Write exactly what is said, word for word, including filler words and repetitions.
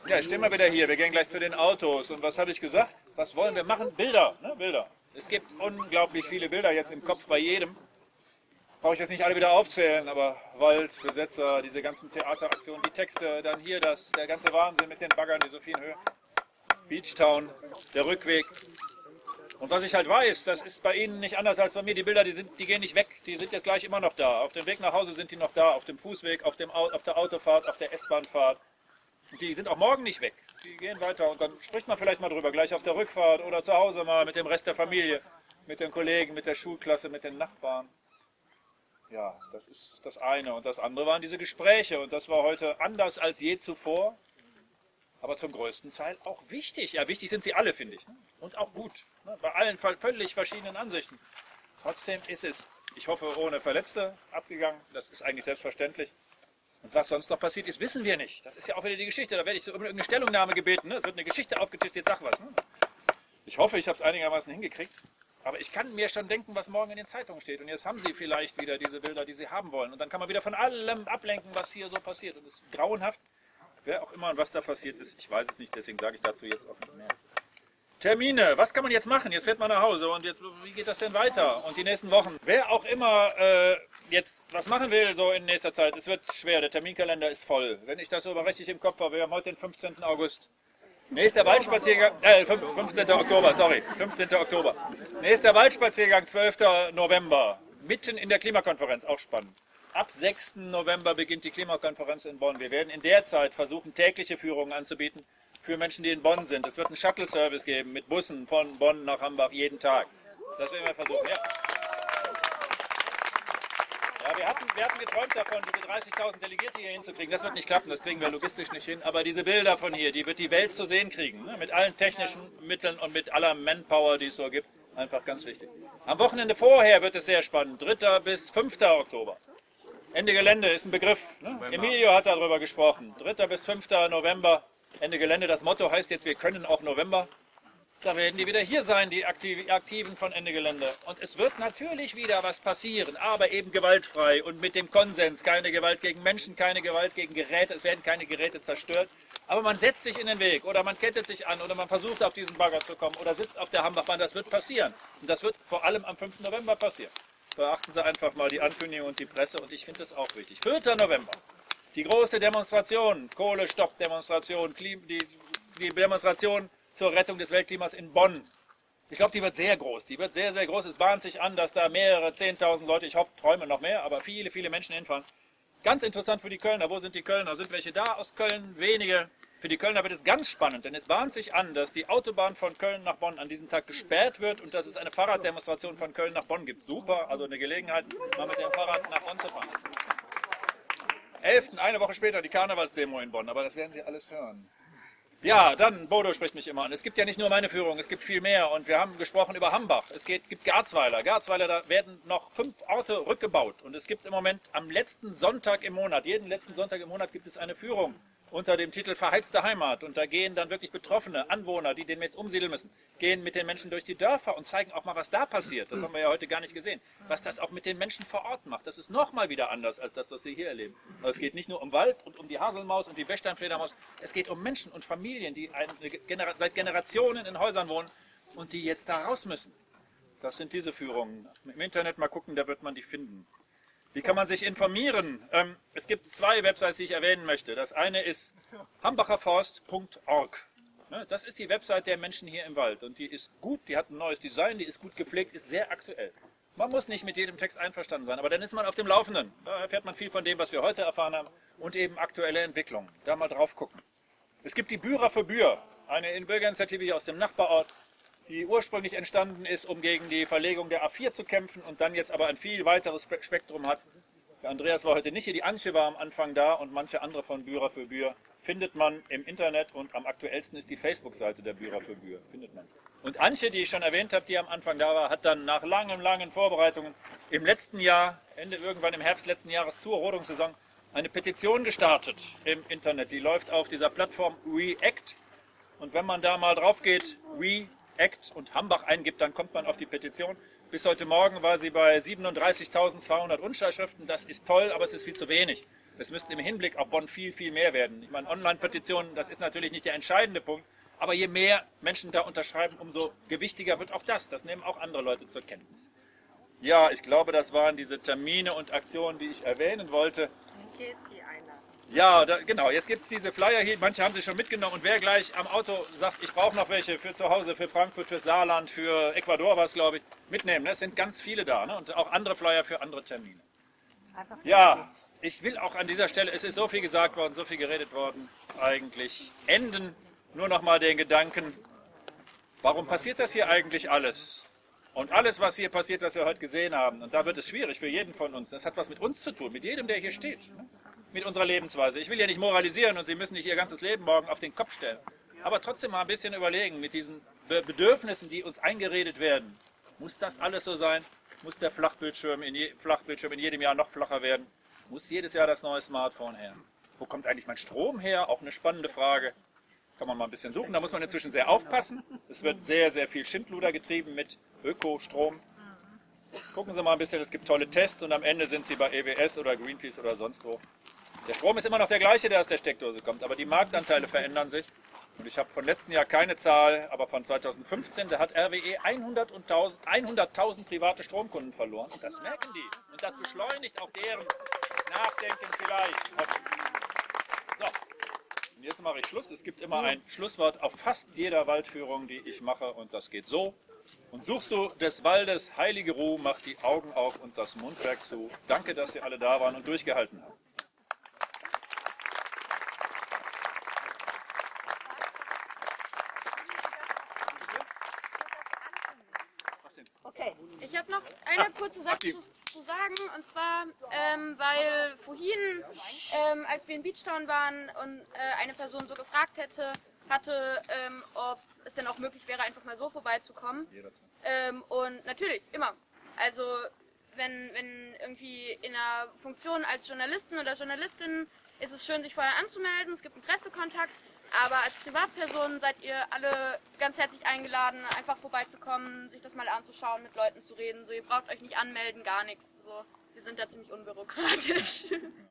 Ja, stehen wir wieder hier. Wir gehen gleich zu den Autos. Und was habe ich gesagt? Was wollen wir machen? Bilder, ne? Bilder. Es gibt unglaublich viele Bilder jetzt im Kopf bei jedem. Brauche ich jetzt nicht alle wieder aufzählen, aber Wald, Besetzer, diese ganzen Theateraktionen, die Texte, dann hier das, der ganze Wahnsinn mit den Baggern, die so viel Höhe. Beachtown, der Rückweg. Und was ich halt weiß, das ist bei Ihnen nicht anders als bei mir. Die Bilder, die, sind, die gehen nicht weg, die sind jetzt gleich immer noch da. Auf dem Weg nach Hause sind die noch da, auf dem Fußweg, auf, dem, auf der Autofahrt, auf der S-Bahnfahrt. Die sind auch morgen nicht weg. Die gehen weiter und dann spricht man vielleicht mal drüber, gleich auf der Rückfahrt oder zu Hause mal mit dem Rest der Familie, mit den Kollegen, mit der Schulklasse, mit den Nachbarn. Ja, das ist das eine. Und das andere waren diese Gespräche. Und das war heute anders als je zuvor, aber zum größten Teil auch wichtig. Ja, wichtig sind sie alle, finde ich. Ne? Und auch gut. Ne? Bei allen völlig verschiedenen Ansichten. Trotzdem ist es, ich hoffe, ohne Verletzte abgegangen. Das ist eigentlich selbstverständlich. Und was sonst noch passiert ist, wissen wir nicht. Das ist ja auch wieder die Geschichte. Da werde ich so um irgendeine Stellungnahme gebeten. Ne? Es wird eine Geschichte aufgetischt, jetzt sag was. Ne? Ich hoffe, ich habe es einigermaßen hingekriegt. Aber ich kann mir schon denken, was morgen in den Zeitungen steht. Und jetzt haben Sie vielleicht wieder diese Bilder, die Sie haben wollen. Und dann kann man wieder von allem ablenken, was hier so passiert. Und es ist grauenhaft. Wer auch immer und was da passiert ist, ich weiß es nicht. Deswegen sage ich dazu jetzt auch nicht mehr. Termine, was kann man jetzt machen? Jetzt fährt man nach Hause und jetzt, wie geht das denn weiter? Und die nächsten Wochen, wer auch immer äh, jetzt was machen will, so in nächster Zeit, es wird schwer, der Terminkalender ist voll. Wenn ich das so richtig im Kopf habe, wir haben heute den fünfzehnten August. Nächster Waldspaziergang, äh, fünfzehnten Oktober, sorry, fünfzehnten Oktober. Nächster Waldspaziergang, zwölften November, mitten in der Klimakonferenz, auch spannend. Ab sechsten November beginnt die Klimakonferenz in Bonn. Wir werden in der Zeit versuchen, tägliche Führungen anzubieten für Menschen, die in Bonn sind. Es wird einen Shuttle-Service geben mit Bussen von Bonn nach Hambach jeden Tag. Das werden wir versuchen, ja. Ja, wir hatten, wir hatten geträumt davon, diese dreißigtausend Delegierte hier hinzukriegen. Das wird nicht klappen, das kriegen wir logistisch nicht hin. Aber diese Bilder von hier, die wird die Welt zu sehen kriegen. Ne? Mit allen technischen Mitteln und mit aller Manpower, die es so gibt. Einfach ganz wichtig. Am Wochenende vorher wird es sehr spannend. dritter bis fünften Oktober. Ende Gelände ist ein Begriff. Ne? Emilio hat darüber gesprochen. dritter bis fünften November. Ende Gelände. Das Motto heißt jetzt, wir können auch November. Da werden die wieder hier sein, die Aktiven von Ende Gelände. Und es wird natürlich wieder was passieren, aber eben gewaltfrei und mit dem Konsens. Keine Gewalt gegen Menschen, keine Gewalt gegen Geräte. Es werden keine Geräte zerstört. Aber man setzt sich in den Weg oder man kettet sich an oder man versucht auf diesen Bagger zu kommen oder sitzt auf der Hambachbahn. Das wird passieren. Und das wird vor allem am fünften November passieren. Beachten Sie einfach mal die Ankündigung und die Presse und ich finde das auch wichtig. vierten November. Die große Demonstration, Kohlestopp-Demonstration, die, die Demonstration zur Rettung des Weltklimas in Bonn. Ich glaube, die wird sehr groß. Die wird sehr, sehr groß. Es bahnt sich an, dass da mehrere zehntausend Leute, ich hoffe, träume noch mehr, aber viele, viele Menschen hinfahren. Ganz interessant für die Kölner. Wo sind die Kölner? Sind welche da aus Köln? Wenige. Für die Kölner wird es ganz spannend, denn es bahnt sich an, dass die Autobahn von Köln nach Bonn an diesem Tag gesperrt wird und dass es eine Fahrraddemonstration von Köln nach Bonn gibt. Super, also eine Gelegenheit, mal mit dem Fahrrad nach Bonn zu fahren. elften eine Woche später die Karnevalsdemo in Bonn, aber das werden Sie alles hören. Ja, dann, Bodo spricht mich immer an. Es gibt ja nicht nur meine Führung, es gibt viel mehr. Und wir haben gesprochen über Hambach. Es geht, gibt Garzweiler. Garzweiler, da werden noch fünf Orte rückgebaut. Und es gibt im Moment am letzten Sonntag im Monat, jeden letzten Sonntag im Monat gibt es eine Führung unter dem Titel Verheizte Heimat. Und da gehen dann wirklich Betroffene, Anwohner, die demnächst umsiedeln müssen, gehen mit den Menschen durch die Dörfer und zeigen auch mal, was da passiert. Das haben wir ja heute gar nicht gesehen. Was das auch mit den Menschen vor Ort macht. Das ist nochmal wieder anders als das, was wir hier erleben. Aber es geht nicht nur um Wald und um die Haselmaus und die Bechsteinfledermaus. Es geht um Menschen und Familien, die eine Genera- seit Generationen in Häusern wohnen und die jetzt da raus müssen. Das sind diese Führungen. Im Internet mal gucken, da wird man die finden. Wie kann man sich informieren? Ähm, es gibt zwei Websites, die ich erwähnen möchte. Das eine ist hambacherforst punkt org. Das ist die Website der Menschen hier im Wald. Und die ist gut, die hat ein neues Design, die ist gut gepflegt, ist sehr aktuell. Man muss nicht mit jedem Text einverstanden sein, aber dann ist man auf dem Laufenden. Da erfährt man viel von dem, was wir heute erfahren haben und eben aktuelle Entwicklungen. Da mal drauf gucken. Es gibt die Bührer für Bühr, eine Bürgerinitiative hier aus dem Nachbarort, die ursprünglich entstanden ist, um gegen die Verlegung der A vier zu kämpfen und dann jetzt aber ein viel weiteres Spektrum hat. Der Andreas war heute nicht hier, die Antje war am Anfang da und manche andere von Bührer für Bühr findet man im Internet und am aktuellsten ist die Facebook-Seite der Bührer für Bühr, findet man. Und Antje, die ich schon erwähnt habe, die am Anfang da war, hat dann nach langen, langen Vorbereitungen im letzten Jahr, Ende irgendwann im Herbst letzten Jahres zur Rodungssaison, eine Petition gestartet im Internet. Die läuft auf dieser Plattform React und wenn man da mal drauf geht, React, Act und Hambach eingibt, dann kommt man auf die Petition. Bis heute Morgen war sie bei siebenunddreißigtausendzweihundert Unterschriften. Das ist toll, aber es ist viel zu wenig. Es müssten im Hinblick auf Bonn viel, viel mehr werden. Ich meine, Online-Petitionen, das ist natürlich nicht der entscheidende Punkt, aber je mehr Menschen da unterschreiben, umso gewichtiger wird auch das. Das nehmen auch andere Leute zur Kenntnis. Ja, ich glaube, das waren diese Termine und Aktionen, die ich erwähnen wollte. Hier ist die Einladung. Ja, da, genau, jetzt gibt es diese Flyer hier, manche haben sie schon mitgenommen und wer gleich am Auto sagt, ich brauche noch welche für zu Hause, für Frankfurt, für Saarland, für Ecuador war es, glaube ich, mitnehmen. Ne? Es sind ganz viele da, ne? Und auch andere Flyer für andere Termine. Ja, ich will auch an dieser Stelle, es ist so viel gesagt worden, so viel geredet worden, eigentlich enden nur noch mal den Gedanken, warum passiert das hier eigentlich alles? Und alles, was hier passiert, was wir heute gesehen haben, und da wird es schwierig für jeden von uns, das hat was mit uns zu tun, mit jedem, der hier steht, ne? Mit unserer Lebensweise. Ich will ja nicht moralisieren und Sie müssen nicht Ihr ganzes Leben morgen auf den Kopf stellen, aber trotzdem mal ein bisschen überlegen, mit diesen Bedürfnissen, die uns eingeredet werden, muss das alles so sein? Muss der Flachbildschirm in, je, Flachbildschirm in jedem Jahr noch flacher werden? Muss jedes Jahr das neue Smartphone her? Wo kommt eigentlich mein Strom her? Auch eine spannende Frage. Kann man mal ein bisschen suchen. Da muss man inzwischen sehr aufpassen. Es wird sehr, sehr viel Schindluder getrieben mit Ökostrom. Gucken Sie mal ein bisschen, es gibt tolle Tests und am Ende sind Sie bei E W S oder Greenpeace oder sonst wo. Der Strom ist immer noch der gleiche, der aus der Steckdose kommt, aber die Marktanteile verändern sich. Und ich habe von letzten Jahr keine Zahl, aber von zweitausendfünfzehn, da hat R W E hunderttausend private Stromkunden verloren. Und das merken die. Und das beschleunigt auch deren Nachdenken vielleicht. So, und jetzt mache ich Schluss. Es gibt immer ein Schlusswort auf fast jeder Waldführung, die ich mache. Und das geht so. Und suchst du des Waldes heilige Ruhe, mach die Augen auf und das Mundwerk zu. Danke, dass ihr alle da waren und durchgehalten habt. Okay. Ich habe noch eine kurze Sache zu, zu sagen, und zwar, ähm, weil vorhin, ähm, als wir in Beachtown waren und äh, eine Person so gefragt hätte, hatte, ähm, ob es denn auch möglich wäre, einfach mal so vorbeizukommen. Ähm, und natürlich, immer. Also, wenn, wenn irgendwie in einer Funktion als Journalisten oder Journalistin ist es schön, sich vorher anzumelden, es gibt einen Pressekontakt. Aber als Privatperson seid ihr alle ganz herzlich eingeladen, einfach vorbeizukommen, sich das mal anzuschauen, mit Leuten zu reden. So, ihr braucht euch nicht anmelden, gar nichts. So, wir sind da ziemlich unbürokratisch.